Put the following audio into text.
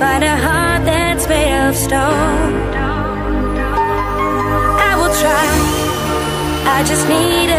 find a heart that's made of stone. I will try, I just need